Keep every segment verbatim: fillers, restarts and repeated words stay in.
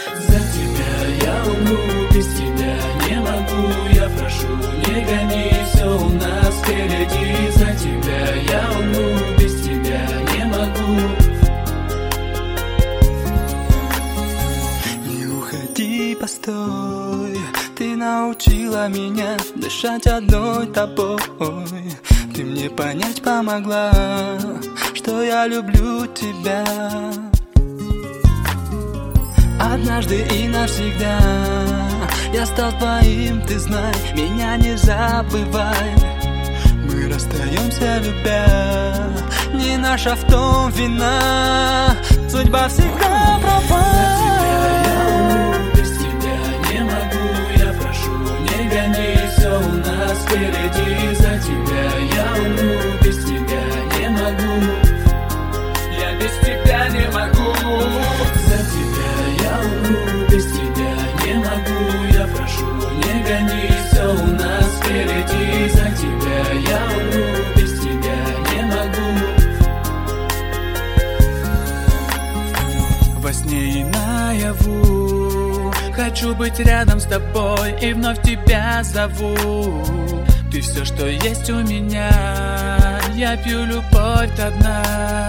За тебя я умру, без тебя не могу. Я прошу, не гони, все у нас впереди. За тебя я умру, без тебя не могу. Не уходи, постой. Ты научила меня дышать одной тобой. Ты мне понять помогла, что я люблю тебя. Однажды и навсегда я стал твоим, ты знай, меня не забывай. Мы расстаемся, любя, не наша в том вина. Судьба всегда права. Впереди, за тебя я умру, без тебя не могу. Я без тебя не могу. За тебя я умру, без тебя не могу. Я прошу, не гони, все у нас впереди. За тебя я умру, без тебя не могу. Во сне и наяву хочу быть рядом с тобой и вновь тебя зову. Ты все, что есть у меня, я пью любовь до дна.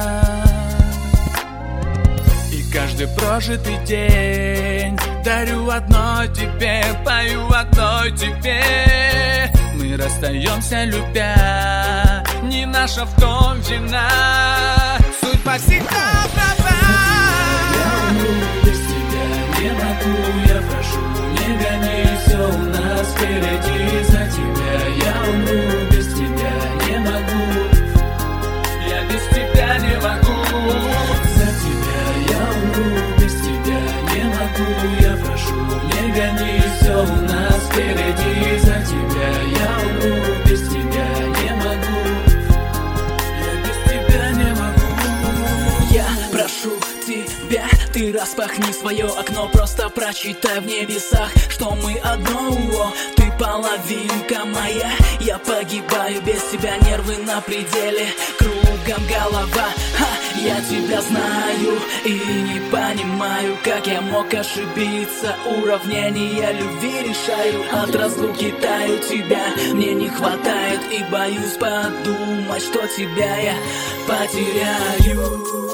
И каждый прожитый день дарю одной тебе, пою одной тебе. Мы расстаемся, любя, не наша в том вина. Судьба всегда права. Я умру, без тебя не могу. Я прошу, не гони, все у нас впереди. За тебя я умру, без тебя не могу. Я без тебя не могу. За тебя я умру, без тебя не могу. Я прошу, не гони, все у нас впереди. За тебя я умру, без тебя не могу. Я без тебя не могу. Я прошу тебя, ты распахни свое окно, просто прочитай в небесах, что мы одно. Ты половинка моя, я погибаю без тебя, нервы на пределе, кругом голова. Ха, я тебя знаю и не понимаю, как я мог ошибиться. Уравнения любви решаю, от разлуки таю, тебя мне не хватает. И боюсь подумать, что тебя я потеряю.